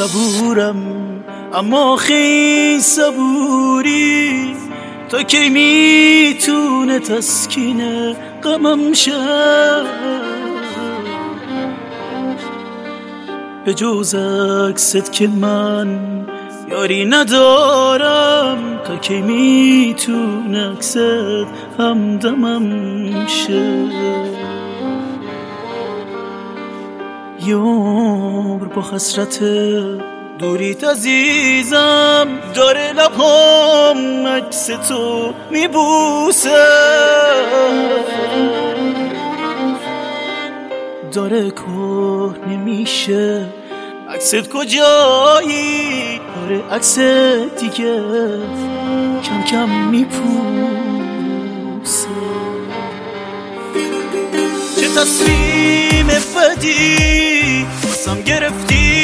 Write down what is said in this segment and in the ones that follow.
صبورم اما خیلی صبوری تا کی میتونه تسکین غمم شه. به جز عکست که من یاری ندارم تا کی میتونه عکست همدمم شه. یه عمر با حسرت دوریت عزیزم داره لبام عکس تو میبوسه، داره کهنه میشه عکست کجایی، داره عکس دیگه کم کم میپوسه. چه تصمیم بدی باسم گرفتی،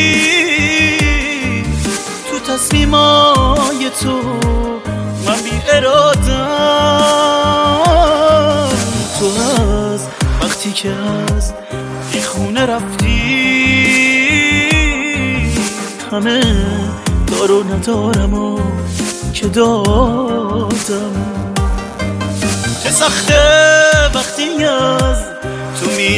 تو تصمیمای تو من بی ارادم. تو از وقتی که از این خونه رفتی همه دارو ندارم و که دادم. چه سخته وقتی از تو می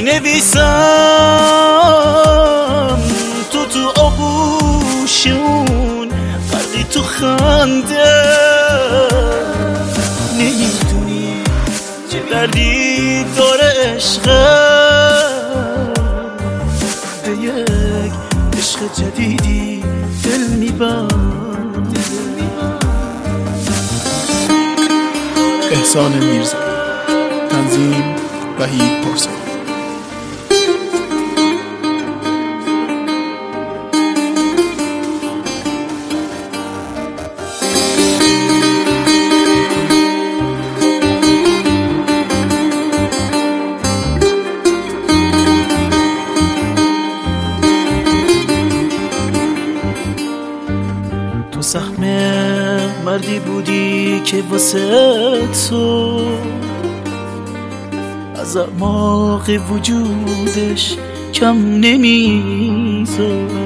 نویسم، تو آغوشون غرقی تو خنده. نمیدونی چه دردی داره عشقم، به یک عشق جدیدی دل میبنده. احسان میرزایی، تنظیم وحید پارسایی. تو سهم مردی بودی که واسه تو از اعماق وجودش کم نمیذاشت،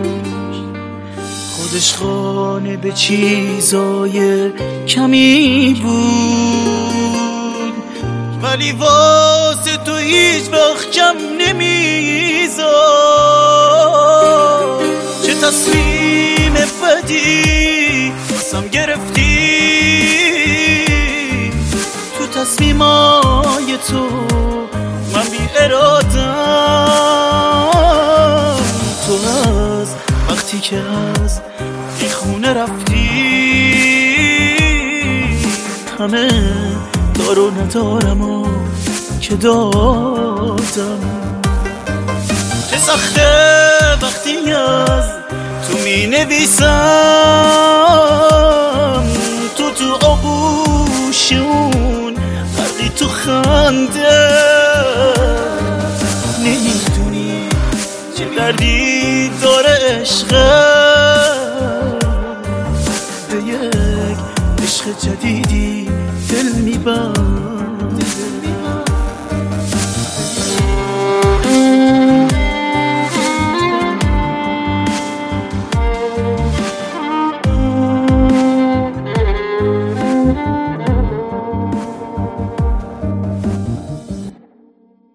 خودش خانه به چیزای کمی بود ولی واسه تو هیچ وقت کم نمیذاشت. چه تصمیم بدی باسم گرفتی، تو تصمیمای تو من بی ارادم. تو از وقتی که از این خونه رفتی همه دارو ندارم و که دادم. چه سخته وقتی از تو می نویسم، تو آغوشون غرقی تو خنده. نمیدونی چه دردی داره عشقم، به یک عشق جدیدی دل میبنده.